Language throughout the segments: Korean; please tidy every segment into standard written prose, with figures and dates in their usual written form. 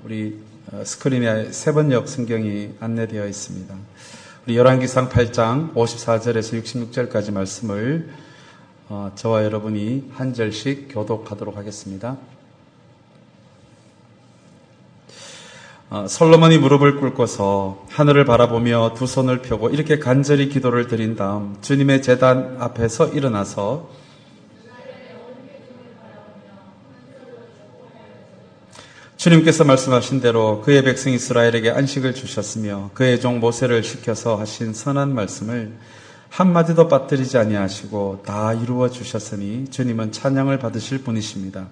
우리 스크린에 세번역 성경이 안내되어 있습니다. 우리 열왕기상 8장 54절에서 66절까지 말씀을 저와 여러분이 한 절씩 교독하도록 하겠습니다. 솔로몬이 무릎을 꿇고서 하늘을 바라보며 두 손을 펴고 이렇게 간절히 기도를 드린 다음 주님의 제단 앞에서 일어나서 주님께서 말씀하신 대로 그의 백성 이스라엘에게 안식을 주셨으며 그의 종 모세를 시켜서 하신 선한 말씀을 한마디도 빠뜨리지 아니하시고 다 이루어 주셨으니 주님은 찬양을 받으실 분이십니다.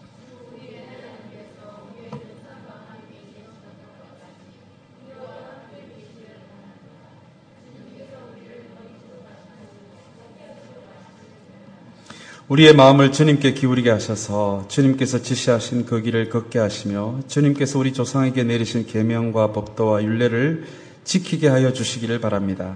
우리의 마음을 주님께 기울이게 하셔서 주님께서 지시하신 그 길을 걷게 하시며 주님께서 우리 조상에게 내리신 계명과 법도와 율례를 지키게 하여 주시기를 바랍니다.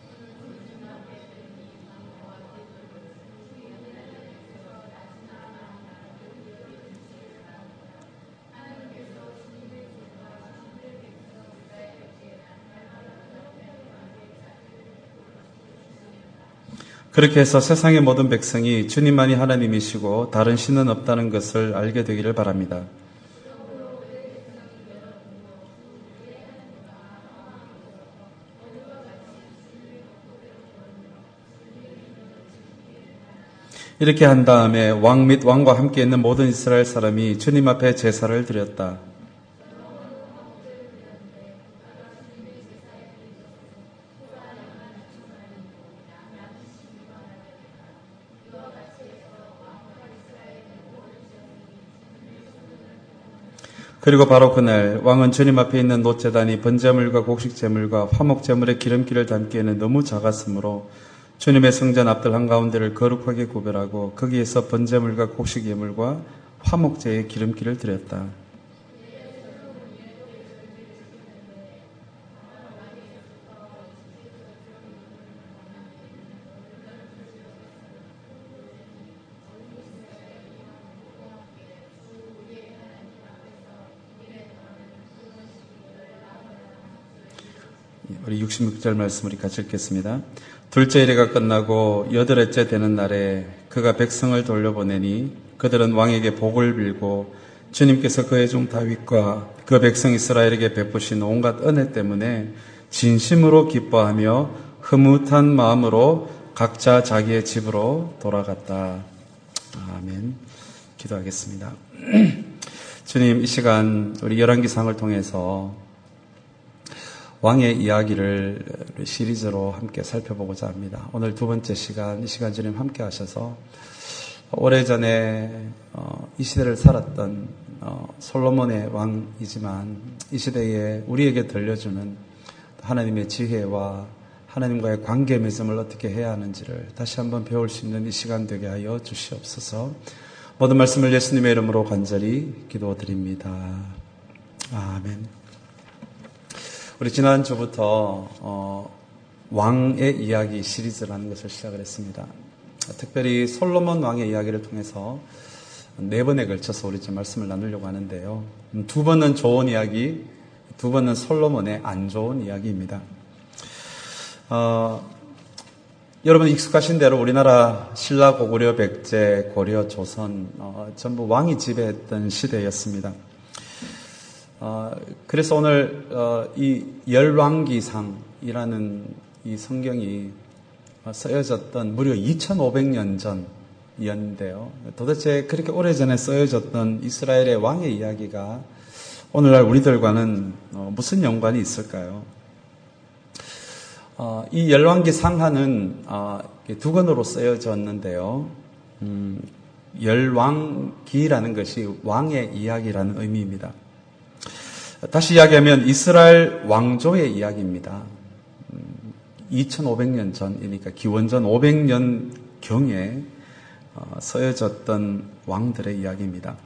그렇게 해서 세상의 모든 백성이 주님만이 하나님이시고 다른 신은 없다는 것을 알게 되기를 바랍니다. 이렇게 한 다음에 왕 및 왕과 함께 있는 모든 이스라엘 사람이 주님 앞에 제사를 드렸다. 그리고 바로 그날 왕은 주님 앞에 있는 놋제단이 번제물과 곡식제물과 화목제물의 기름기를 담기에는 너무 작았으므로 주님의 성전 앞들 한가운데를 거룩하게 구별하고 거기에서 번제물과 곡식예물과 화목제의 기름기를 드렸다. 우리 66절 말씀 우리 같이 읽겠습니다. 둘째 일회가 끝나고 여덟째 되는 날에 그가 백성을 돌려보내니 그들은 왕에게 복을 빌고 주님께서 그의 종 다윗과 그 백성 이스라엘에게 베푸신 온갖 은혜 때문에 진심으로 기뻐하며 흐뭇한 마음으로 각자 자기의 집으로 돌아갔다. 아멘. 기도하겠습니다. 주님, 이 시간 우리 열왕기상을 통해서 왕의 이야기를 시리즈로 함께 살펴보고자 합니다. 오늘 두 번째 시간, 이 시간 주님 함께 하셔서 오래전에 이 시대를 살았던 솔로몬의 왕이지만 이 시대에 우리에게 들려주는 하나님의 지혜와 하나님과의 관계 맺음을 어떻게 해야 하는지를 다시 한번 배울 수 있는 이 시간 되게 하여 주시옵소서. 모든 말씀을 예수님의 이름으로 간절히 기도드립니다. 아멘. 우리 지난주부터 왕의 이야기 시리즈라는 것을 시작을 했습니다. 특별히 솔로몬 왕의 이야기를 통해서 4번에 걸쳐서 우리 지금 말씀을 나누려고 하는데요. 2번은 좋은 이야기, 2번은 솔로몬의 안 좋은 이야기입니다. 여러분 익숙하신 대로 우리나라 신라, 고구려, 백제, 고려, 조선 전부 왕이 지배했던 시대였습니다. 그래서 오늘 이 열왕기상이라는 이 성경이 쓰여졌던 무려 2500년 전이었는데요. 도대체 그렇게 오래전에 쓰여졌던 이스라엘의 왕의 이야기가 오늘날 우리들과는 무슨 연관이 있을까요? 이 열왕기상하는 2권으로 쓰여졌는데요. 열왕기라는 것이 왕의 이야기라는 의미입니다. 다시 이야기하면 이스라엘 왕조의 이야기입니다. 2500년 전이니까 기원전 500년 경에 쓰여졌던 왕들의 이야기입니다.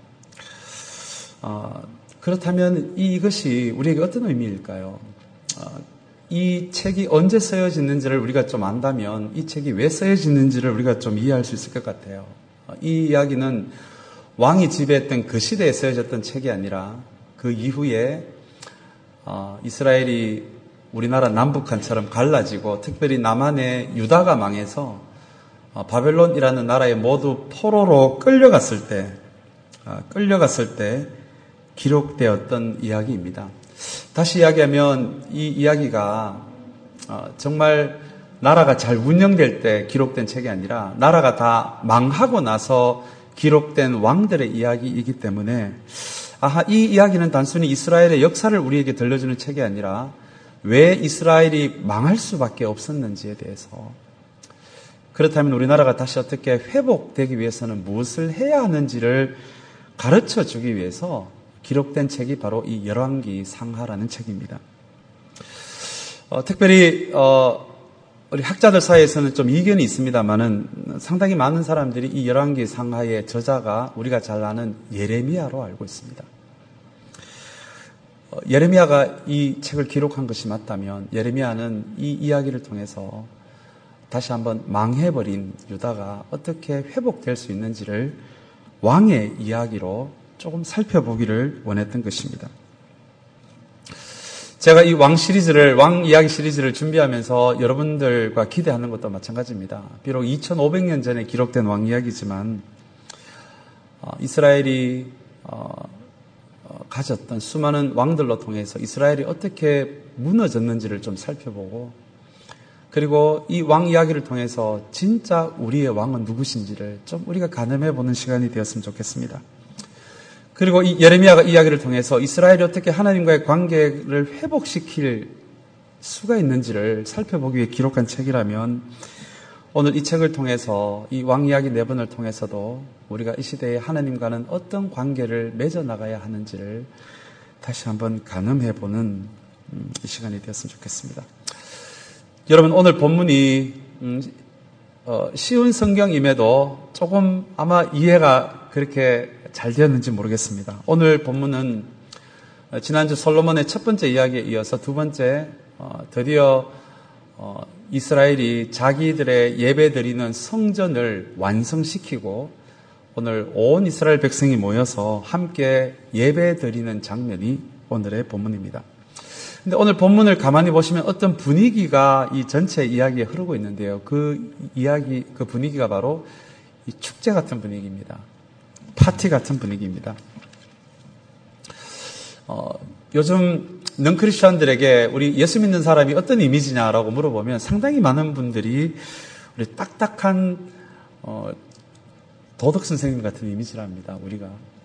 그렇다면 이것이 우리에게 어떤 의미일까요? 이 책이 언제 쓰여졌는지를 우리가 좀 안다면 이 책이 왜 쓰여졌는지를 우리가 좀 이해할 수 있을 것 같아요. 이 이야기는 왕이 지배했던 그 시대에 쓰여졌던 책이 아니라 그 이후에 이스라엘이 우리나라 남북한처럼 갈라지고 특별히 남한의 유다가 망해서 바벨론이라는 나라에 모두 포로로 끌려갔을 때 기록되었던 이야기입니다. 다시 이야기하면 이 이야기가 정말 나라가 잘 운영될 때 기록된 책이 아니라 나라가 다 망하고 나서 기록된 왕들의 이야기이기 때문에 이 이야기는 단순히 이스라엘의 역사를 우리에게 들려주는 책이 아니라 왜 이스라엘이 망할 수밖에 없었는지에 대해서, 그렇다면 우리나라가 다시 어떻게 회복되기 위해서는 무엇을 해야 하는지를 가르쳐 주기 위해서 기록된 책이 바로 이 열왕기 상하라는 책입니다. 특별히 우리 학자들 사이에서는 좀 이견이 있습니다만은 상당히 많은 사람들이 이 열왕기 상하의 저자가 우리가 잘 아는 예레미야로 알고 있습니다. 예레미야가 이 책을 기록한 것이 맞다면 예레미야는 이 이야기를 통해서 다시 한번 망해버린 유다가 어떻게 회복될 수 있는지를 왕의 이야기로 조금 살펴보기를 원했던 것입니다. 제가 이 왕 이야기 시리즈를 준비하면서 여러분들과 기대하는 것도 마찬가지입니다. 비록 2500년 전에 기록된 왕 이야기지만 이스라엘이 가졌던 수많은 왕들로 통해서 이스라엘이 어떻게 무너졌는지를 좀 살펴보고, 그리고 이 왕 이야기를 통해서 진짜 우리의 왕은 누구신지를 좀 우리가 가늠해 보는 시간이 되었으면 좋겠습니다. 그리고 이 예레미야가 이야기를 통해서 이스라엘이 어떻게 하나님과의 관계를 회복시킬 수가 있는지를 살펴보기 위해 기록한 책이라면 오늘 이 책을 통해서 이 왕 이야기 4번을 통해서도 우리가 이 시대에 하나님과는 어떤 관계를 맺어 나가야 하는지를 다시 한번 가늠해 보는 이 시간이 되었으면 좋겠습니다. 여러분, 오늘 본문이 쉬운 성경임에도 조금 아마 이해가 그렇게 잘 되었는지 모르겠습니다. 오늘 본문은 지난주 솔로몬의 첫 번째 이야기에 이어서 두 번째 드디어 이스라엘이 자기들의 예배드리는 성전을 완성시키고 오늘 온 이스라엘 백성이 모여서 함께 예배드리는 장면이 오늘의 본문입니다. 근데 오늘 본문을 가만히 보시면 어떤 분위기가 이 전체 이야기에 흐르고 있는데요. 그 분위기가 바로 이 축제 같은 분위기입니다. 파티 같은 분위기입니다. 요즘 넌크리스천들에게 우리 예수 믿는 사람이 어떤 이미지냐라고 물어보면 상당히 많은 분들이 우리 딱딱한 도덕 선생님 같은 이미지랍니다. 우리가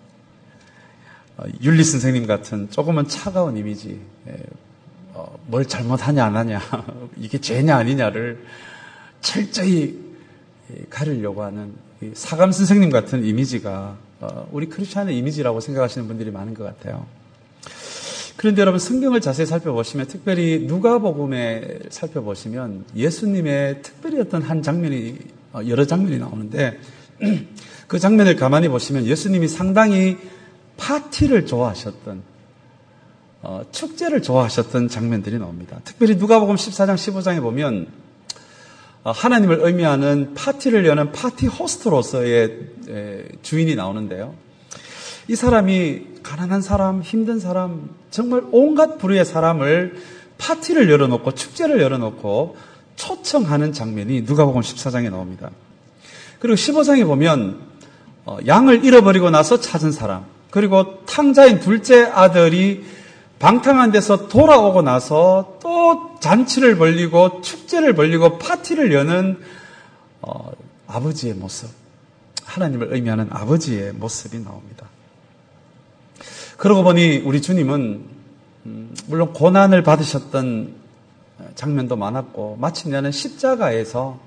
윤리 선생님 같은 조금은 차가운 이미지, 뭘 잘못하냐 안 하냐, 이게 죄냐 아니냐를 철저히 가리려고 하는 사감 선생님 같은 이미지가 우리 크리스천의 이미지라고 생각하시는 분들이 많은 것 같아요. 그런데 여러분, 성경을 자세히 살펴보시면, 특별히 누가복음에 살펴보시면 예수님의 특별히 어떤 한 장면이, 여러 장면이 나오는데 그 장면을 가만히 보시면 예수님이 상당히 파티를 좋아하셨던, 축제를 좋아하셨던 장면들이 나옵니다. 특별히 누가복음 14장 15장에 보면 하나님을 의미하는 파티를 여는 파티 호스트로서의 주인이 나오는데요. 이 사람이 가난한 사람, 힘든 사람, 정말 온갖 부류의 사람을 파티를 열어놓고 축제를 열어놓고 초청하는 장면이 누가복음 14장에 나옵니다. 그리고 15장에 보면 양을 잃어버리고 나서 찾은 사람, 그리고 탕자인 둘째 아들이 방탕한 데서 돌아오고 나서 또 잔치를 벌리고 축제를 벌리고 파티를 여는 아버지의 모습, 하나님을 의미하는 아버지의 모습이 나옵니다. 그러고 보니 우리 주님은 물론 고난을 받으셨던 장면도 많았고 마침내는 십자가에서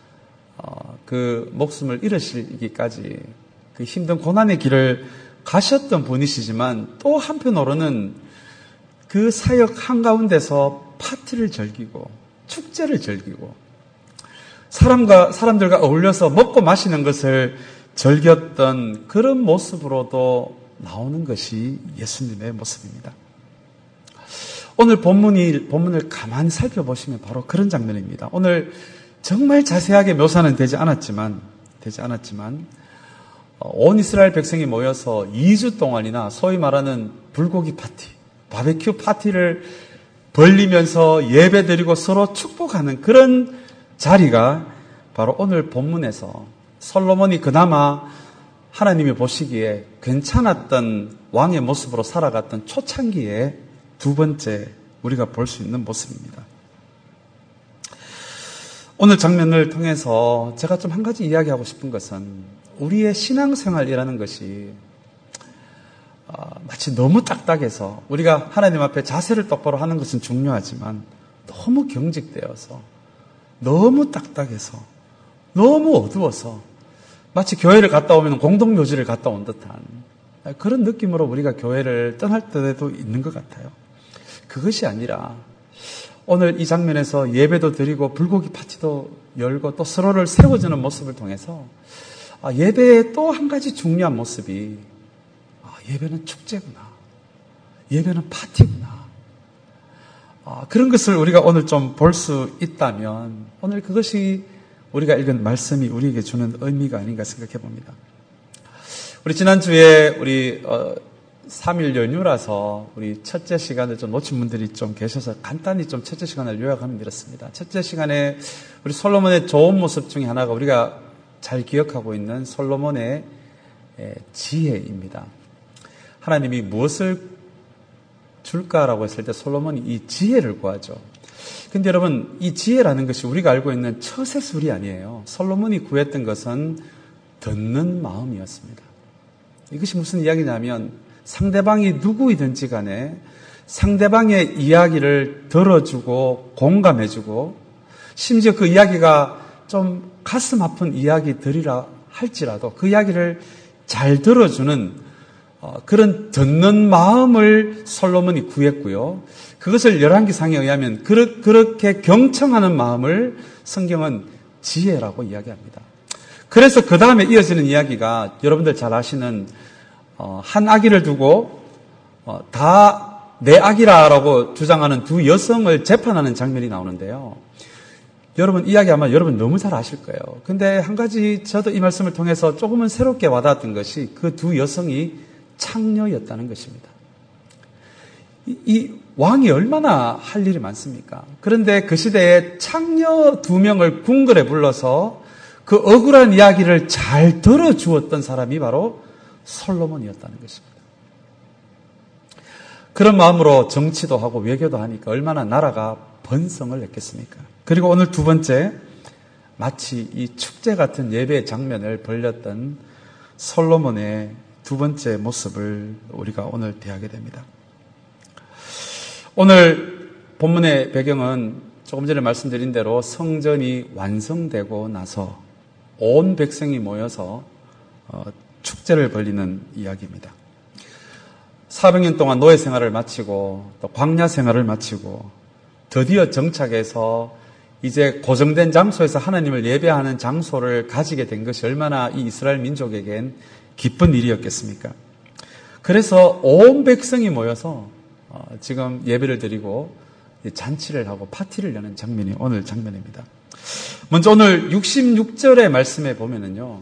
그 목숨을 잃으시기까지 그 힘든 고난의 길을 가셨던 분이시지만 또 한편으로는 그 사역 한가운데서 파티를 즐기고 축제를 즐기고 사람들과 어울려서 먹고 마시는 것을 즐겼던 그런 모습으로도 나오는 것이 예수님의 모습입니다. 오늘 본문을 가만히 살펴보시면 바로 그런 장면입니다. 오늘 정말 자세하게 묘사는 되지 않았지만 온 이스라엘 백성이 모여서 2주 동안이나 소위 말하는 불고기 파티, 바베큐 파티를 벌리면서 예배드리고 서로 축복하는 그런 자리가 바로 오늘 본문에서 솔로몬이 그나마 하나님이 보시기에 괜찮았던 왕의 모습으로 살아갔던 초창기의 두 번째 우리가 볼 수 있는 모습입니다. 오늘 장면을 통해서 제가 좀 한 가지 이야기하고 싶은 것은 우리의 신앙생활이라는 것이 마치 너무 딱딱해서 우리가 하나님 앞에 자세를 똑바로 하는 것은 중요하지만 너무 경직되어서 너무 딱딱해서 너무 어두워서 마치 교회를 갔다 오면 공동묘지를 갔다 온 듯한 그런 느낌으로 우리가 교회를 떠날 때도 있는 것 같아요. 그것이 아니라 오늘 이 장면에서 예배도 드리고 불고기 파티도 열고 또 서로를 세워주는 모습을 통해서 예배의 또 한 가지 중요한 모습이 예배는 축제구나. 예배는 파티구나. 그런 것을 우리가 오늘 좀 볼 수 있다면 오늘 그것이 우리가 읽은 말씀이 우리에게 주는 의미가 아닌가 생각해 봅니다. 우리 지난주에 우리 3일 연휴라서 우리 첫째 시간을 좀 놓친 분들이 좀 계셔서 간단히 좀 첫째 시간을 요약하면 이렇습니다. 첫째 시간에 우리 솔로몬의 좋은 모습 중에 하나가 우리가 잘 기억하고 있는 솔로몬의 지혜입니다. 하나님이 무엇을 줄까라고 했을 때 솔로몬이 이 지혜를 구하죠. 근데 여러분, 이 지혜라는 것이 우리가 알고 있는 처세술이 아니에요. 솔로몬이 구했던 것은 듣는 마음이었습니다. 이것이 무슨 이야기냐면 상대방이 누구이든지 간에 상대방의 이야기를 들어주고 공감해주고 심지어 그 이야기가 좀 가슴 아픈 이야기들이라 할지라도 그 이야기를 잘 들어주는 그런 듣는 마음을 솔로몬이 구했고요. 그것을 열왕기상에 의하면 그렇게 경청하는 마음을 성경은 지혜라고 이야기합니다. 그래서 그 다음에 이어지는 이야기가 여러분들 잘 아시는 한 아기를 두고 다 내 아기라고 주장하는 두 여성을 재판하는 장면이 나오는데요. 여러분 이야기 아마 여러분 너무 잘 아실 거예요. 근데 한 가지 저도 이 말씀을 통해서 조금은 새롭게 와닿았던 것이 그 두 여성이 창녀였다는 것입니다. 이 왕이 얼마나 할 일이 많습니까? 그런데 그 시대에 창녀 2명을 궁궐에 불러서 그 억울한 이야기를 잘 들어주었던 사람이 바로 솔로몬이었다는 것입니다. 그런 마음으로 정치도 하고 외교도 하니까 얼마나 나라가 번성을 했겠습니까? 그리고 오늘 두 번째, 마치 이 축제 같은 예배의 장면을 벌렸던 솔로몬의 두 번째 모습을 우리가 오늘 대하게 됩니다. 오늘 본문의 배경은 조금 전에 말씀드린 대로 성전이 완성되고 나서 온 백성이 모여서 축제를 벌리는 이야기입니다. 400년 동안 노예 생활을 마치고 또 광야 생활을 마치고 드디어 정착해서 이제 고정된 장소에서 하나님을 예배하는 장소를 가지게 된 것이 얼마나 이 이스라엘 민족에겐 기쁜 일이었겠습니까? 그래서 온 백성이 모여서 지금 예배를 드리고 잔치를 하고 파티를 여는 장면이 오늘 장면입니다. 먼저 오늘 66절의 말씀에 보면은요,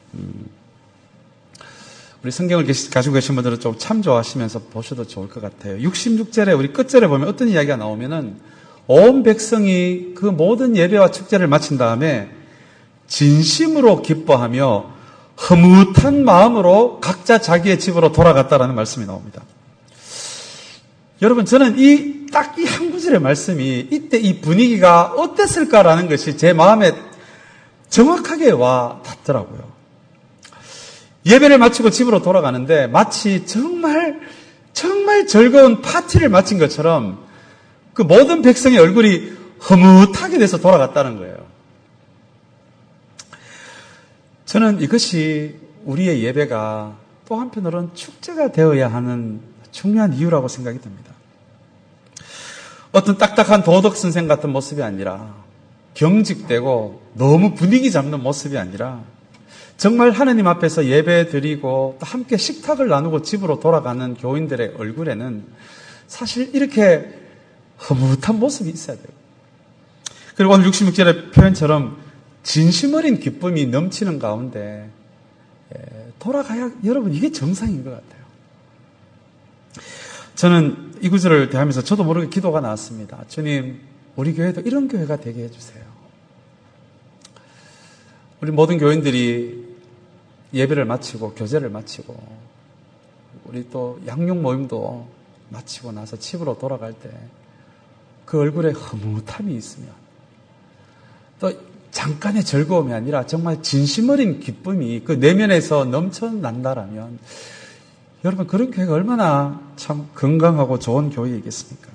우리 성경을 가지고 계신 분들은 좀 참조하시면서 보셔도 좋을 것 같아요. 66절에 우리 끝절에 보면 어떤 이야기가 나오면은 온 백성이 그 모든 예배와 축제를 마친 다음에 진심으로 기뻐하며 흐뭇한 마음으로 각자 자기의 집으로 돌아갔다라는 말씀이 나옵니다. 여러분, 저는 딱 이 한 구절의 말씀이 이때 이 분위기가 어땠을까라는 것이 제 마음에 정확하게 와 닿더라고요. 예배를 마치고 집으로 돌아가는데 마치 정말 즐거운 파티를 마친 것처럼 그 모든 백성의 얼굴이 흐뭇하게 돼서 돌아갔다는 거예요. 저는 이것이 우리의 예배가 또 한편으로는 축제가 되어야 하는 중요한 이유라고 생각이 듭니다. 어떤 딱딱한 도덕 선생 같은 모습이 아니라 경직되고 너무 분위기 잡는 모습이 아니라 정말 하나님 앞에서 예배 드리고 또 함께 식탁을 나누고 집으로 돌아가는 교인들의 얼굴에는 사실 이렇게 흐뭇한 모습이 있어야 돼요. 그리고 오늘 66절의 표현처럼 진심 어린 기쁨이 넘치는 가운데 돌아가야 여러분 이게 정상인 것 같아요. 저는 이 구절을 대하면서 저도 모르게 기도가 나왔습니다. 주님, 우리 교회도 이런 교회가 되게 해주세요. 우리 모든 교인들이 예배를 마치고 교제를 마치고 우리 또 양육 모임도 마치고 나서 집으로 돌아갈 때 그 얼굴에 흐뭇함이 있으면 또 잠깐의 즐거움이 아니라 정말 진심 어린 기쁨이 그 내면에서 넘쳐난다라면 여러분 그런 교회가 얼마나 참 건강하고 좋은 교회이겠습니까?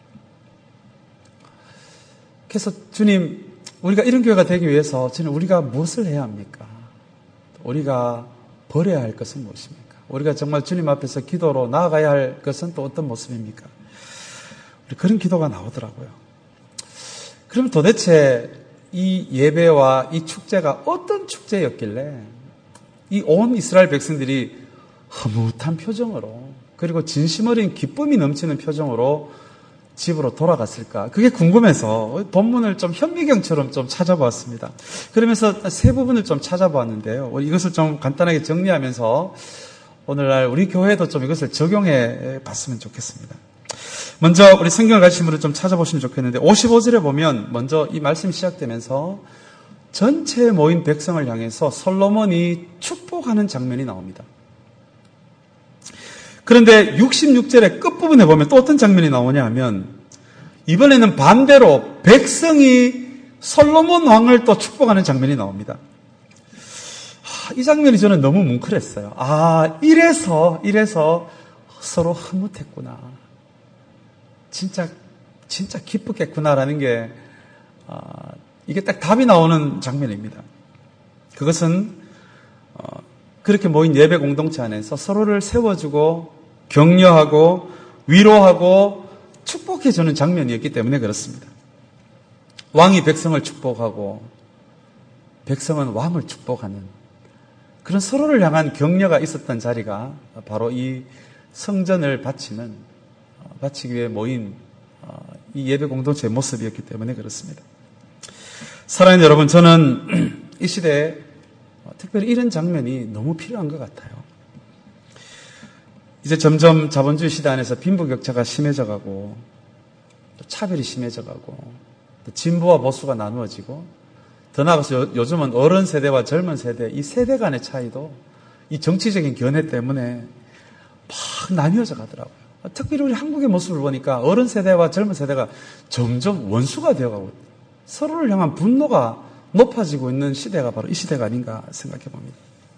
그래서 주님, 우리가 이런 교회가 되기 위해서 주님 우리가 무엇을 해야 합니까? 우리가 버려야 할 것은 무엇입니까? 우리가 정말 주님 앞에서 기도로 나아가야 할 것은 또 어떤 모습입니까? 우리 그런 기도가 나오더라고요. 그럼 도대체 이 예배와 이 축제가 어떤 축제였길래 이 온 이스라엘 백성들이 흐뭇한 표정으로 그리고 진심 어린 기쁨이 넘치는 표정으로 집으로 돌아갔을까? 그게 궁금해서 본문을 좀 현미경처럼 좀 찾아보았습니다. 그러면서 세 부분을 좀 찾아보았는데요. 이것을 좀 간단하게 정리하면서 오늘날 우리 교회도 좀 이것을 적용해 봤으면 좋겠습니다. 먼저 우리 성경을 가지신 분을 좀 찾아보시면 좋겠는데 55절에 보면 먼저 이 말씀이 시작되면서 전체 모인 백성을 향해서 솔로몬이 축복하는 장면이 나옵니다. 그런데 66절의 끝부분에 보면 또 어떤 장면이 나오냐 하면 이번에는 반대로 백성이 솔로몬 왕을 또 축복하는 장면이 나옵니다. 이 장면이 저는 너무 뭉클했어요. 이래서 서로 흐뭇했구나. 진짜 기쁘겠구나라는 게 이게 딱 답이 나오는 장면입니다. 그것은 그렇게 모인 예배 공동체 안에서 서로를 세워주고 격려하고 위로하고 축복해주는 장면이었기 때문에 그렇습니다. 왕이 백성을 축복하고 백성은 왕을 축복하는 그런 서로를 향한 격려가 있었던 자리가 바로 이 성전을 바치기 위해 모인 이 예배 공동체의 모습이었기 때문에 그렇습니다. 사랑하는 여러분, 저는 이 시대에 특별히 이런 장면이 너무 필요한 것 같아요. 이제 점점 자본주의 시대 안에서 빈부격차가 심해져가고 또 차별이 심해져가고 또 진보와 보수가 나누어지고 더 나아가서 요즘은 어른 세대와 젊은 세대 이 세대 간의 차이도 이 정치적인 견해 때문에 막 나뉘어져 가더라고요. 특별히 우리 한국의 모습을 보니까 어른 세대와 젊은 세대가 점점 원수가 되어가고 서로를 향한 분노가 높아지고 있는 시대가 바로 이 시대가 아닌가 생각해 봅니다.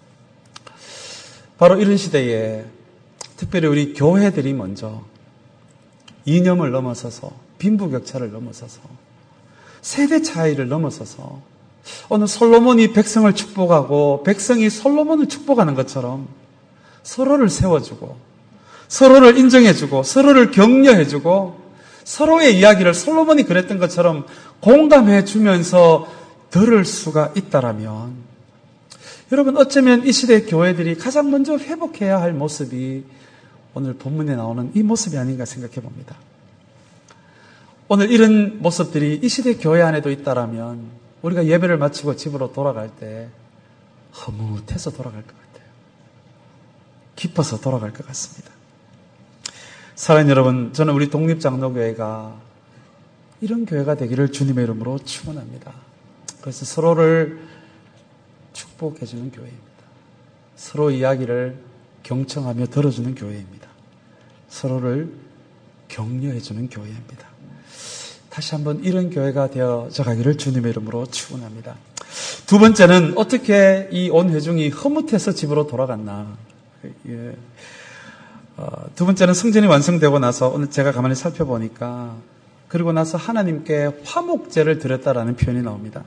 바로 이런 시대에 특별히 우리 교회들이 먼저 이념을 넘어서서 빈부격차를 넘어서서 세대 차이를 넘어서서 오늘 솔로몬이 백성을 축복하고 백성이 솔로몬을 축복하는 것처럼 서로를 세워주고 서로를 인정해주고 서로를 격려해주고 서로의 이야기를 솔로몬이 그랬던 것처럼 공감해주면서 들을 수가 있다라면 여러분 어쩌면 이 시대의 교회들이 가장 먼저 회복해야 할 모습이 오늘 본문에 나오는 이 모습이 아닌가 생각해 봅니다. 오늘 이런 모습들이 이 시대 교회 안에도 있다라면 우리가 예배를 마치고 집으로 돌아갈 때 흐뭇해서 돌아갈 것 같아요. 기뻐서 돌아갈 것 같습니다. 사랑하는 여러분, 저는 우리 독립장로교회가 이런 교회가 되기를 주님의 이름으로 축원합니다. 그래서 서로를 축복해주는 교회입니다. 서로 이야기를 경청하며 들어주는 교회입니다. 서로를 격려해주는 교회입니다. 다시 한번 이런 교회가 되어져 가기를 주님의 이름으로 축원합니다. 두 번째는 어떻게 이 온 회중이 흐뭇해서 집으로 돌아갔나. 두 번째는 성전이 완성되고 나서 오늘 제가 가만히 살펴보니까 그리고 나서 하나님께 화목제를 드렸다라는 표현이 나옵니다.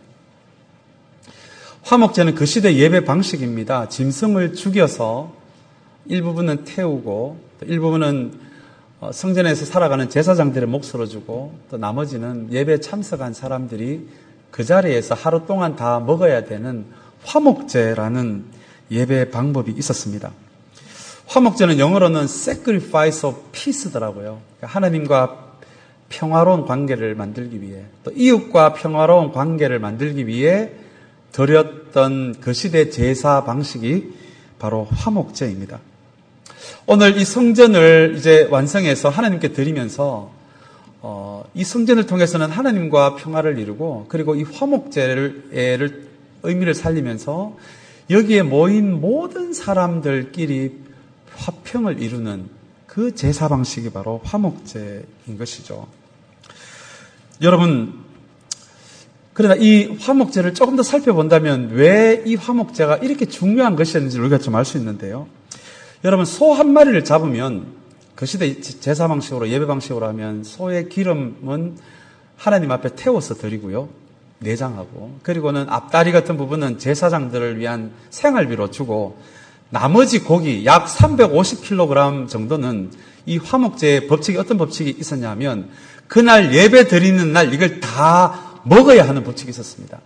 화목제는 그 시대 예배 방식입니다. 짐승을 죽여서 일부분은 태우고 또 일부분은 성전에서 살아가는 제사장들의 몫으로 주고 또 나머지는 예배에 참석한 사람들이 그 자리에서 하루 동안 다 먹어야 되는 화목제라는 예배 방법이 있었습니다. 화목제는 영어로는 Sacrifice of Peace더라고요. 하나님과 평화로운 관계를 만들기 위해 또 이웃과 평화로운 관계를 만들기 위해 드렸던 그 시대 제사 방식이 바로 화목제입니다. 오늘 이 성전을 이제 완성해서 하나님께 드리면서 이 성전을 통해서는 하나님과 평화를 이루고 그리고 이 화목제를 의미를 살리면서 여기에 모인 모든 사람들끼리 화평을 이루는 그 제사 방식이 바로 화목제인 것이죠. 여러분, 그러나 이 화목제를 조금 더 살펴본다면 왜 이 화목제가 이렇게 중요한 것이었는지 우리가 좀 알 수 있는데요. 여러분, 소 한 마리를 잡으면 그 시대 제사 방식으로 예배 방식으로 하면 소의 기름은 하나님 앞에 태워서 드리고요. 내장하고 그리고는 앞다리 같은 부분은 제사장들을 위한 생활비로 주고 나머지 고기 약 350kg 정도는 이 화목제의 법칙이 어떤 법칙이 있었냐면 그날 예배 드리는 날 이걸 다 먹어야 하는 법칙이 있었습니다.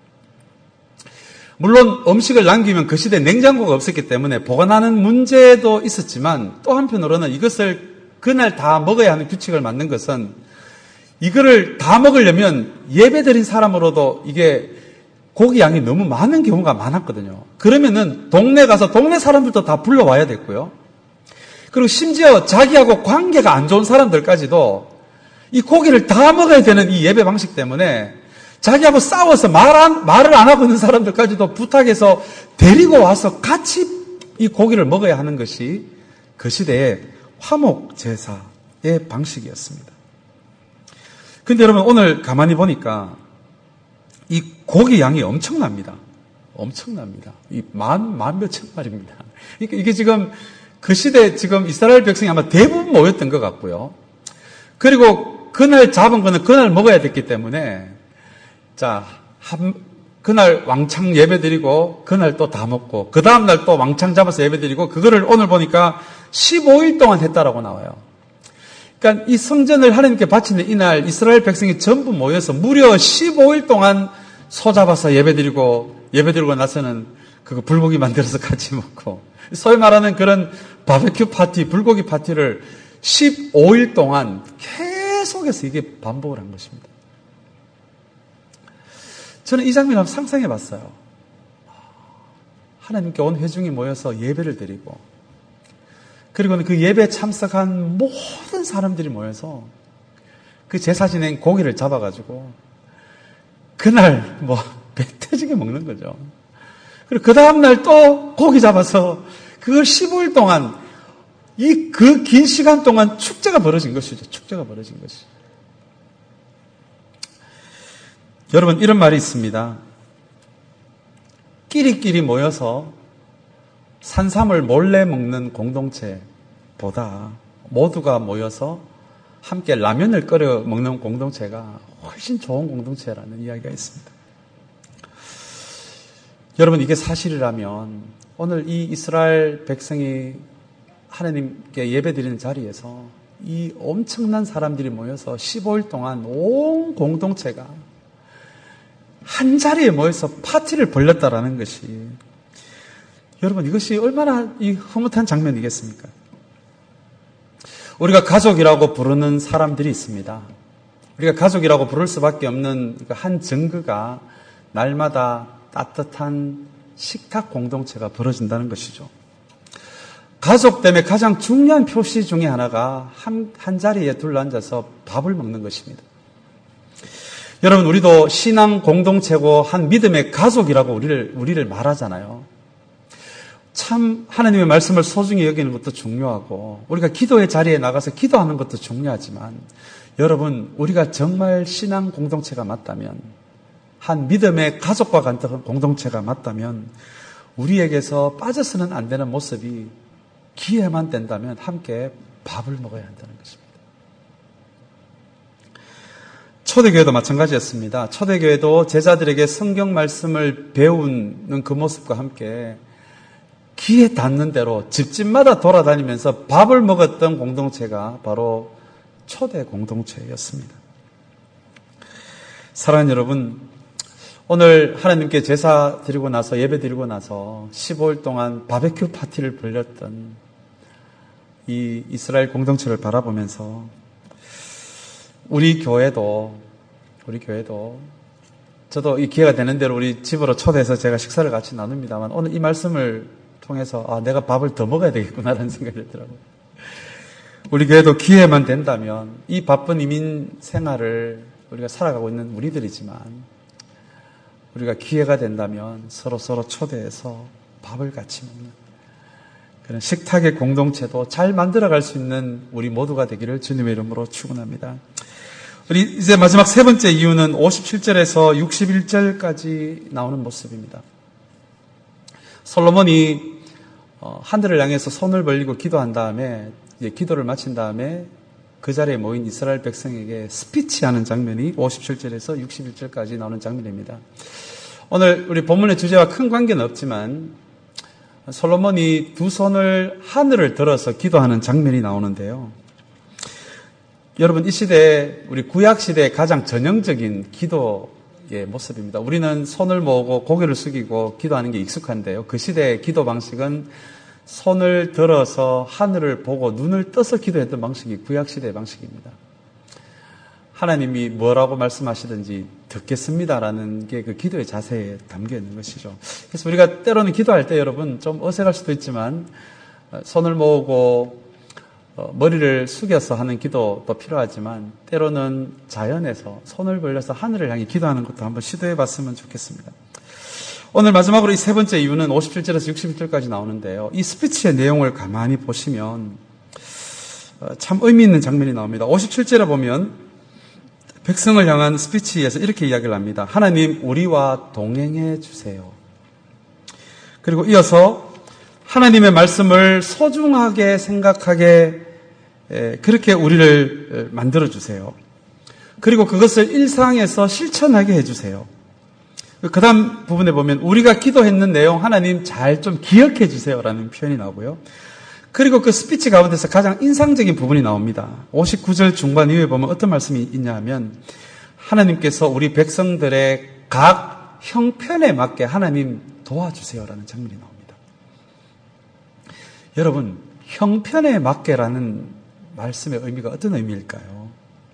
물론 음식을 남기면 그 시대에 냉장고가 없었기 때문에 보관하는 문제도 있었지만 또 한편으로는 이것을 그날 다 먹어야 하는 규칙을 만든 것은 이거를 다 먹으려면 예배 드린 사람으로도 이게 고기 양이 너무 많은 경우가 많았거든요. 그러면은 동네 가서 동네 사람들도 다 불러와야 됐고요. 그리고 심지어 자기하고 관계가 안 좋은 사람들까지도 이 고기를 다 먹어야 되는 이 예배 방식 때문에 자기하고 싸워서 말을 안 하고 있는 사람들까지도 부탁해서 데리고 와서 같이 이 고기를 먹어야 하는 것이 그 시대의 화목 제사의 방식이었습니다. 근데 여러분 오늘 가만히 보니까 이 고기 양이 엄청납니다. 엄청납니다. 이 만 몇천 마리입니다. 이게 지금 그 시대 지금 이스라엘 백성이 아마 대부분 모였던 것 같고요. 그리고 그날 잡은 거는 그날 먹어야 됐기 때문에 자, 그날 왕창 예배드리고 그날 또 다 먹고 그 다음날 또 왕창 잡아서 예배드리고 그거를 오늘 보니까 15일 동안 했다라고 나와요. 그러니까 이 성전을 하나님께 바치는 이날 이스라엘 백성이 전부 모여서 무려 15일 동안 소 잡아서 예배드리고 나서는 그거 불고기 만들어서 같이 먹고 소위 말하는 그런 바베큐 파티, 불고기 파티를 15일 동안 계속해서 이게 반복을 한 것입니다. 저는 이 장면을 한번 상상해 봤어요. 하나님께 온 회중이 모여서 예배를 드리고 그리고는 그 예배에 참석한 모든 사람들이 모여서 그 제사 지낸 고기를 잡아가지고 그날 배 터지게 먹는 거죠. 그리고 그 다음날 또 고기 잡아서 그걸 15일 동안 그 긴 시간 동안 축제가 벌어진 것이죠. 축제가 벌어진 것이죠. 여러분 이런 말이 있습니다. 끼리끼리 모여서 산삼을 몰래 먹는 공동체보다 모두가 모여서 함께 라면을 끓여 먹는 공동체가 훨씬 좋은 공동체라는 이야기가 있습니다. 여러분 이게 사실이라면 오늘 이 이스라엘 백성이 하나님께 예배드리는 자리에서 이 엄청난 사람들이 모여서 15일 동안 온 공동체가 한 자리에 모여서 파티를 벌였다라는 것이 여러분 이것이 얼마나 이 흐뭇한 장면이겠습니까? 우리가 가족이라고 부르는 사람들이 있습니다. 우리가 가족이라고 부를 수밖에 없는 한 증거가 날마다 따뜻한 식탁 공동체가 벌어진다는 것이죠. 가족 때문에 가장 중요한 표시 중에 하나가 한 자리에 둘러앉아서 밥을 먹는 것입니다. 여러분 우리도 신앙 공동체고 한 믿음의 가족이라고 우리를 말하잖아요. 참 하나님의 말씀을 소중히 여기는 것도 중요하고 우리가 기도의 자리에 나가서 기도하는 것도 중요하지만 여러분 우리가 정말 신앙 공동체가 맞다면 한 믿음의 가족과 같은 공동체가 맞다면 우리에게서 빠져서는 안 되는 모습이 기회만 된다면 함께 밥을 먹어야 한다는 것입니다. 초대교회도 마찬가지였습니다. 초대교회도 제자들에게 성경 말씀을 배우는 그 모습과 함께 귀에 닿는 대로 집집마다 돌아다니면서 밥을 먹었던 공동체가 바로 초대 공동체였습니다. 사랑하는 여러분, 오늘 하나님께 제사 드리고 나서 예배 드리고 나서 15일 동안 바베큐 파티를 벌였던 이 이스라엘 공동체를 바라보면서 우리 교회도 저도 이 기회가 되는 대로 우리 집으로 초대해서 제가 식사를 같이 나눕니다만 오늘 이 말씀을 통해서 내가 밥을 더 먹어야 되겠구나라는 생각이 들더라고요. 우리 교회도 기회만 된다면 이 바쁜 이민 생활을 우리가 살아가고 있는 우리들이지만 우리가 기회가 된다면 서로 초대해서 밥을 같이 먹는 그런 식탁의 공동체도 잘 만들어갈 수 있는 우리 모두가 되기를 주님의 이름으로 축원합니다. 우리 이제 마지막 세 번째 이유는 57절에서 61절까지 나오는 모습입니다. 솔로몬이 하늘을 향해서 손을 벌리고 기도한 다음에 기도를 마친 다음에 그 자리에 모인 이스라엘 백성에게 스피치하는 장면이 57절에서 61절까지 나오는 장면입니다. 오늘 우리 본문의 주제와 큰 관계는 없지만 솔로몬이 두 손을 하늘을 들어서 기도하는 장면이 나오는데요. 여러분, 이 시대에 우리 구약 시대의 가장 전형적인 기도의 모습입니다. 우리는 손을 모으고 고개를 숙이고 기도하는 게 익숙한데요. 그 시대의 기도 방식은 손을 들어서 하늘을 보고 눈을 떠서 기도했던 방식이 구약 시대의 방식입니다. 하나님이 뭐라고 말씀하시든지 듣겠습니다라는 게 그 기도의 자세에 담겨 있는 것이죠. 그래서 우리가 때로는 기도할 때 여러분 좀 어색할 수도 있지만 손을 모으고 머리를 숙여서 하는 기도도 필요하지만 때로는 자연에서 손을 벌려서 하늘을 향해 기도하는 것도 한번 시도해 봤으면 좋겠습니다. 오늘 마지막으로 이 세 번째 이유는 57절에서 61절까지 나오는데요. 이 스피치의 내용을 가만히 보시면 참 의미 있는 장면이 나옵니다. 57절에 보면 백성을 향한 스피치에서 이렇게 이야기를 합니다. 하나님, 우리와 동행해 주세요. 그리고 이어서 하나님의 말씀을 소중하게 생각하게 그렇게 우리를 만들어 주세요. 그리고 그것을 일상에서 실천하게 해 주세요. 그 다음 부분에 보면 우리가 기도했는 내용 하나님 잘 좀 기억해 주세요라는 표현이 나오고요. 그리고 그 스피치 가운데서 가장 인상적인 부분이 나옵니다. 59절 중반 이후에 보면 어떤 말씀이 있냐 하면 하나님께서 우리 백성들의 각 형편에 맞게 하나님 도와주세요라는 장면이 나옵니다. 여러분, 형편에 맞게라는 말씀의 의미가 어떤 의미일까요?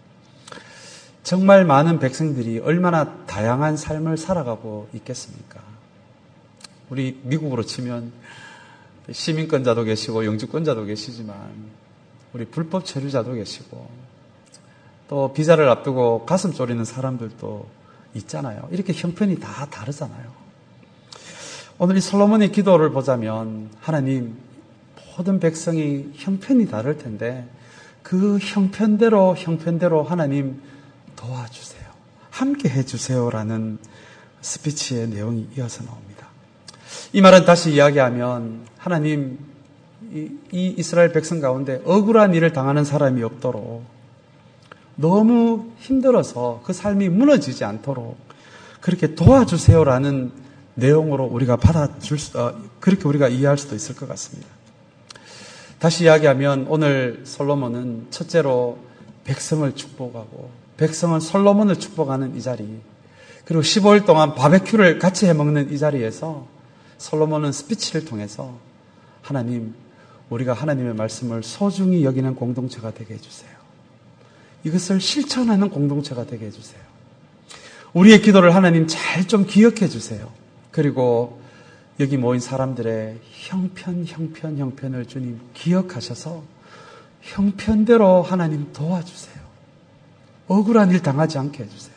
정말 많은 백성들이 얼마나 다양한 삶을 살아가고 있겠습니까? 우리 미국으로 치면 시민권자도 계시고 영주권자도 계시지만 우리 불법 체류자도 계시고 또 비자를 앞두고 가슴 졸이는 사람들도 있잖아요. 이렇게 형편이 다 다르잖아요. 오늘 이 솔로몬의 기도를 보자면 하나님, 모든 백성이 형편이 다를 텐데 그 형편대로 하나님 도와주세요. 함께 해주세요라는 스피치의 내용이 이어서 나옵니다. 이 말은 다시 이야기하면 하나님, 이 이스라엘 백성 가운데 억울한 일을 당하는 사람이 없도록 너무 힘들어서 그 삶이 무너지지 않도록 그렇게 도와주세요라는 내용으로 우리가 그렇게 우리가 이해할 수도 있을 것 같습니다. 다시 이야기하면 오늘 솔로몬은 첫째로 백성을 축복하고 백성은 솔로몬을 축복하는 이 자리, 그리고 15일 동안 바베큐를 같이 해먹는 이 자리에서 솔로몬은 스피치를 통해서 하나님, 우리가 하나님의 말씀을 소중히 여기는 공동체가 되게 해주세요. 이것을 실천하는 공동체가 되게 해주세요. 우리의 기도를 하나님 잘 좀 기억해 주세요. 그리고 여기 모인 사람들의 형편을 주님 기억하셔서 형편대로 하나님 도와주세요. 억울한 일 당하지 않게 해주세요.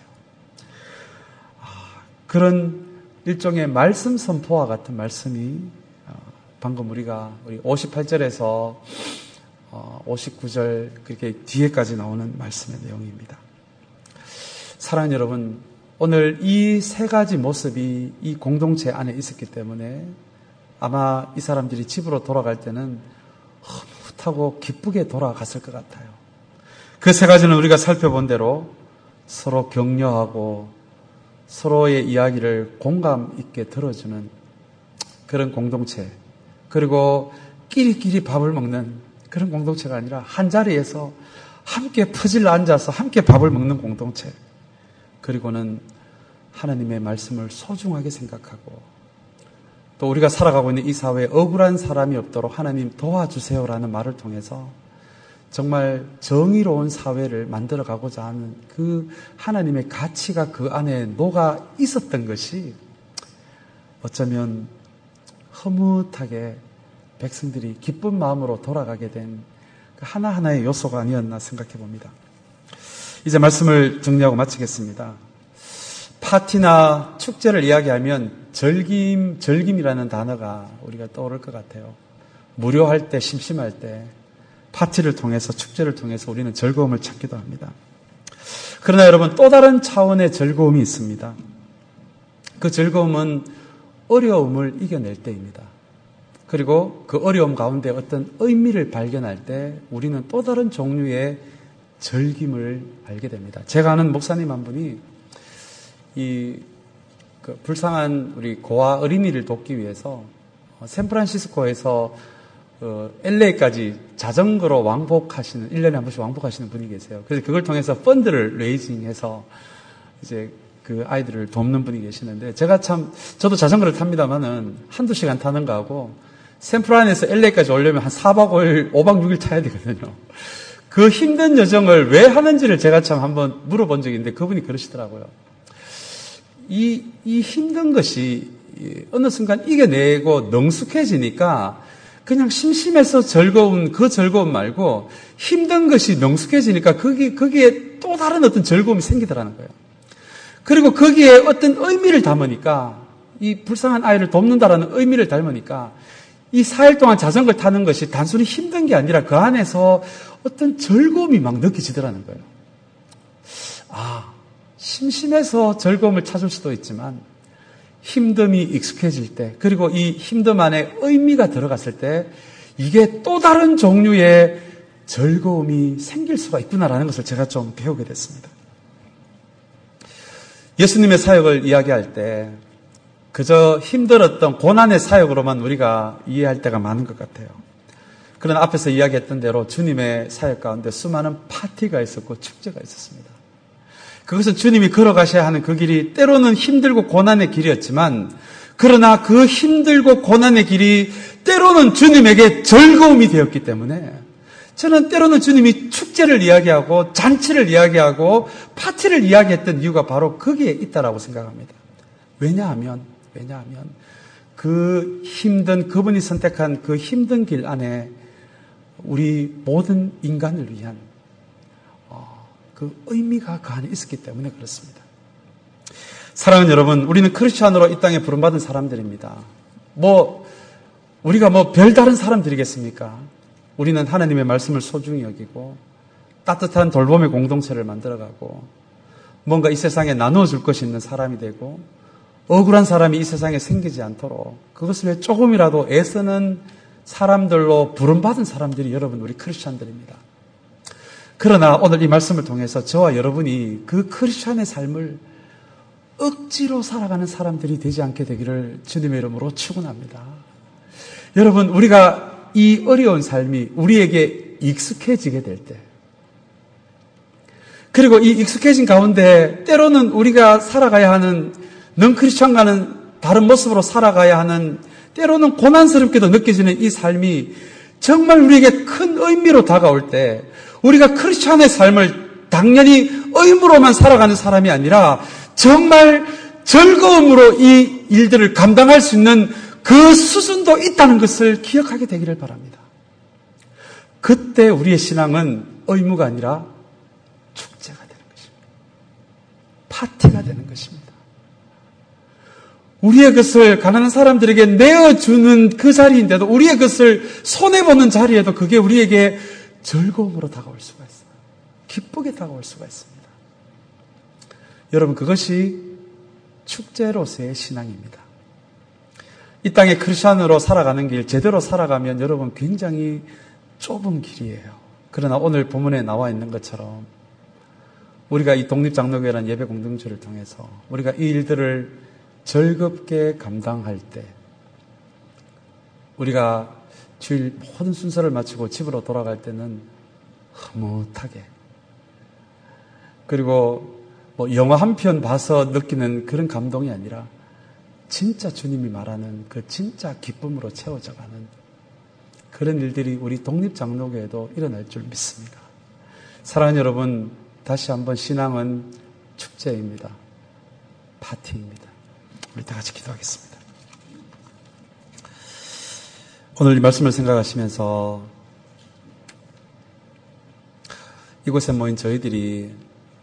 그런 일종의 말씀 선포와 같은 말씀이 방금 우리 58절에서 59절 그렇게 뒤에까지 나오는 말씀의 내용입니다. 사랑하는 여러분, 오늘 이 세 가지 모습이 이 공동체 안에 있었기 때문에 아마 이 사람들이 집으로 돌아갈 때는 흐뭇하고 기쁘게 돌아갔을 것 같아요. 그 세 가지는 우리가 살펴본 대로 서로 격려하고 서로의 이야기를 공감 있게 들어주는 그런 공동체, 그리고 끼리끼리 밥을 먹는 그런 공동체가 아니라 한자리에서 함께 퍼질러 앉아서 함께 밥을 먹는 공동체, 그리고는 하나님의 말씀을 소중하게 생각하고 또 우리가 살아가고 있는 이 사회에 억울한 사람이 없도록 하나님 도와주세요라는 말을 통해서 정말 정의로운 사회를 만들어가고자 하는 그 하나님의 가치가 그 안에 녹아 있었던 것이 어쩌면 흐뭇하게 백성들이 기쁜 마음으로 돌아가게 된 그 하나하나의 요소가 아니었나 생각해 봅니다. 이제 말씀을 정리하고 마치겠습니다. 파티나 축제를 이야기하면 절김이라는 단어가 우리가 떠오를 것 같아요. 무료할 때, 심심할 때 파티를 통해서, 축제를 통해서 우리는 즐거움을 찾기도 합니다. 그러나 여러분, 또 다른 차원의 즐거움이 있습니다. 그 즐거움은 어려움을 이겨낼 때입니다. 그리고 그 어려움 가운데 어떤 의미를 발견할 때 우리는 또 다른 종류의 즐김을 알게 됩니다. 제가 아는 목사님 한 분이 불쌍한 우리 고아 어린이를 돕기 위해서 샌프란시스코에서 LA까지 자전거로 왕복하시는, 1년에 한 번씩 왕복하시는 분이 계세요. 그래서 그걸 통해서 펀드를 레이징해서 이제 그 아이들을 돕는 분이 계시는데, 저도 자전거를 탑니다만은 한두 시간 타는 거하고 샌프란에서 LA까지 오려면 한 4박 5일, 5박 6일 타야 되거든요. 그 힘든 여정을 왜 하는지를 제가 참 한번 물어본 적이 있는데 그분이 그러시더라고요. 이 힘든 것이 어느 순간 이겨내고 능숙해지니까 그냥 심심해서 즐거운 그 즐거움 말고 힘든 것이 능숙해지니까 거기에 또 다른 어떤 즐거움이 생기더라는 거예요. 그리고 거기에 어떤 의미를 담으니까, 이 불쌍한 아이를 돕는다라는 의미를 담으니까 이 4일 동안 자전거를 타는 것이 단순히 힘든 게 아니라 그 안에서 어떤 즐거움이 막 느껴지더라는 거예요. 심심해서 즐거움을 찾을 수도 있지만 힘듦이 익숙해질 때, 그리고 이 힘듦 안에 의미가 들어갔을 때 이게 또 다른 종류의 즐거움이 생길 수가 있구나라는 것을 제가 좀 배우게 됐습니다. 예수님의 사역을 이야기할 때 그저 힘들었던 고난의 사역으로만 우리가 이해할 때가 많은 것 같아요. 그러나 앞에서 이야기했던 대로 주님의 사역 가운데 수많은 파티가 있었고 축제가 있었습니다. 그것은 주님이 걸어가셔야 하는 그 길이 때로는 힘들고 고난의 길이었지만, 그러나 그 힘들고 고난의 길이 때로는 주님에게 즐거움이 되었기 때문에 저는 때로는 주님이 축제를 이야기하고 잔치를 이야기하고 파티를 이야기했던 이유가 바로 거기에 있다라고 생각합니다. 왜냐하면 그 힘든, 그분이 선택한 그 힘든 길 안에 우리 모든 인간을 위한 그 의미가 그 안에 있었기 때문에 그렇습니다. 사랑하는 여러분, 우리는 크리스찬으로 이 땅에 부름받은 사람들입니다. 우리가 별다른 사람들이겠습니까? 우리는 하나님의 말씀을 소중히 여기고 따뜻한 돌봄의 공동체를 만들어가고 뭔가 이 세상에 나누어줄 것이 있는 사람이 되고 억울한 사람이 이 세상에 생기지 않도록 그것을 위해 조금이라도 애쓰는 사람들로 부름받은 사람들이 여러분, 우리 크리스찬들입니다. 그러나 오늘 이 말씀을 통해서 저와 여러분이 그 크리스찬의 삶을 억지로 살아가는 사람들이 되지 않게 되기를 주님의 이름으로 축원합니다. 여러분, 우리가 이 어려운 삶이 우리에게 익숙해지게 될 때, 그리고 이 익숙해진 가운데 때로는 우리가 살아가야 하는, 넌 크리스찬과는 다른 모습으로 살아가야 하는, 때로는 고난스럽게도 느껴지는 이 삶이 정말 우리에게 큰 의미로 다가올 때, 우리가 크리스찬의 삶을 당연히 의무로만 살아가는 사람이 아니라 정말 즐거움으로 이 일들을 감당할 수 있는 그 수준도 있다는 것을 기억하게 되기를 바랍니다. 그때 우리의 신앙은 의무가 아니라 축제가 되는 것입니다. 파티가 되는 것입니다. 우리의 것을 가난한 사람들에게 내어주는 그 자리인데도, 우리의 것을 손해보는 자리에도 그게 우리에게 즐거움으로 다가올 수가 있어요. 기쁘게 다가올 수가 있습니다. 여러분, 그것이 축제로서의 신앙입니다. 이 땅에 크리스찬으로 살아가는 길, 제대로 살아가면 여러분 굉장히 좁은 길이에요. 그러나 오늘 본문에 나와 있는 것처럼 우리가 이 독립장로교회라는 예배 공동체를 통해서 우리가 이 일들을 즐겁게 감당할 때, 우리가 주일 모든 순서를 마치고 집으로 돌아갈 때는 흐뭇하게, 그리고 영화 한 편 봐서 느끼는 그런 감동이 아니라 진짜 주님이 말하는 그 진짜 기쁨으로 채워져가는 그런 일들이 우리 독립장로교회에도 일어날 줄 믿습니다. 사랑하는 여러분, 다시 한번 신앙은 축제입니다. 파티입니다. 우리 다 같이 기도하겠습니다. 오늘 이 말씀을 생각하시면서 이곳에 모인 저희들이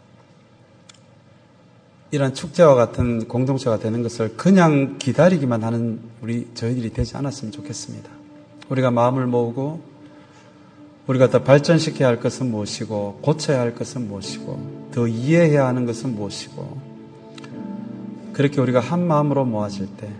이러한 축제와 같은 공동체가 되는 것을 그냥 기다리기만 하는 저희들이 되지 않았으면 좋겠습니다. 우리가 마음을 모으고 우리가 더 발전시켜야 할 것은 무엇이고 고쳐야 할 것은 무엇이고 더 이해해야 하는 것은 무엇이고 그렇게 우리가 한 마음으로 모아질 때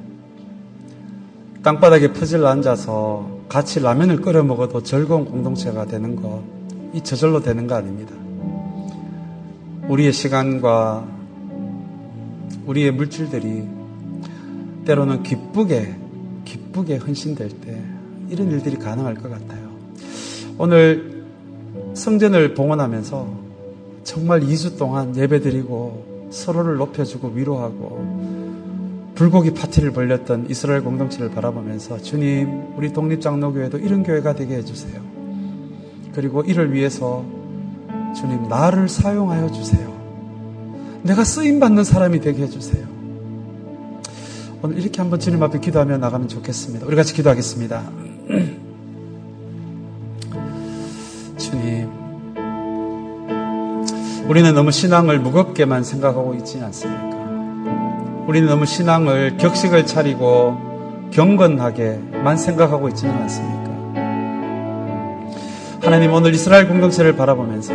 땅바닥에 퍼질러 앉아서 같이 라면을 끓여 먹어도 즐거운 공동체가 되는 것, 이 저절로 되는 거 아닙니다. 우리의 시간과 우리의 물질들이 때로는 기쁘게 헌신될 때 이런 일들이 가능할 것 같아요. 오늘 성전을 봉헌하면서 정말 2주 동안 예배드리고 서로를 높여주고 위로하고 불고기 파티를 벌렸던 이스라엘 공동체를 바라보면서 주님, 우리 독립장로교회도 이런 교회가 되게 해주세요. 그리고 이를 위해서 주님, 나를 사용하여 주세요. 내가 쓰임받는 사람이 되게 해주세요. 오늘 이렇게 한번 주님 앞에 기도하며 나가면 좋겠습니다. 우리 같이 기도하겠습니다. 주님, 우리는 너무 신앙을 무겁게만 생각하고 있지 않습니까? 우리는 너무 신앙을 격식을 차리고 경건하게만 생각하고 있지는 않습니까? 하나님, 오늘 이스라엘 공동체를 바라보면서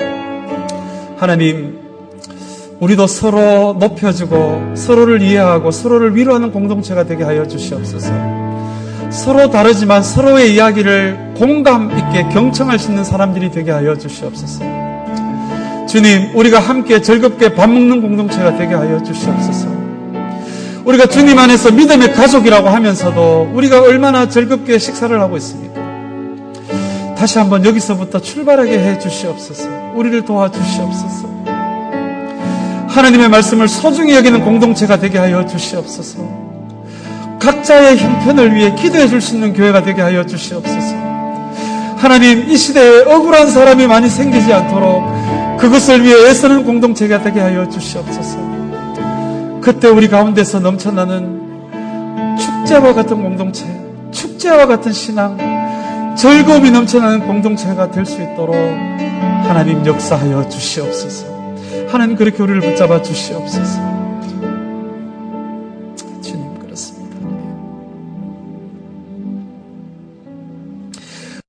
하나님, 우리도 서로 높여주고 서로를 이해하고 서로를 위로하는 공동체가 되게 하여 주시옵소서. 서로 다르지만 서로의 이야기를 공감 있게 경청할 수 있는 사람들이 되게 하여 주시옵소서. 주님, 우리가 함께 즐겁게 밥 먹는 공동체가 되게 하여 주시옵소서. 우리가 주님 안에서 믿음의 가족이라고 하면서도 우리가 얼마나 즐겁게 식사를 하고 있습니까? 다시 한번 여기서부터 출발하게 해 주시옵소서. 우리를 도와주시옵소서. 하나님의 말씀을 소중히 여기는 공동체가 되게 하여 주시옵소서. 각자의 형편을 위해 기도해 줄 수 있는 교회가 되게 하여 주시옵소서. 하나님, 이 시대에 억울한 사람이 많이 생기지 않도록 그것을 위해 애쓰는 공동체가 되게 하여 주시옵소서. 그때 우리 가운데서 넘쳐나는 축제와 같은 공동체, 축제와 같은 신앙, 즐거움이 넘쳐나는 공동체가 될 수 있도록 하나님 역사하여 주시옵소서. 하나님, 그렇게 우리를 붙잡아 주시옵소서.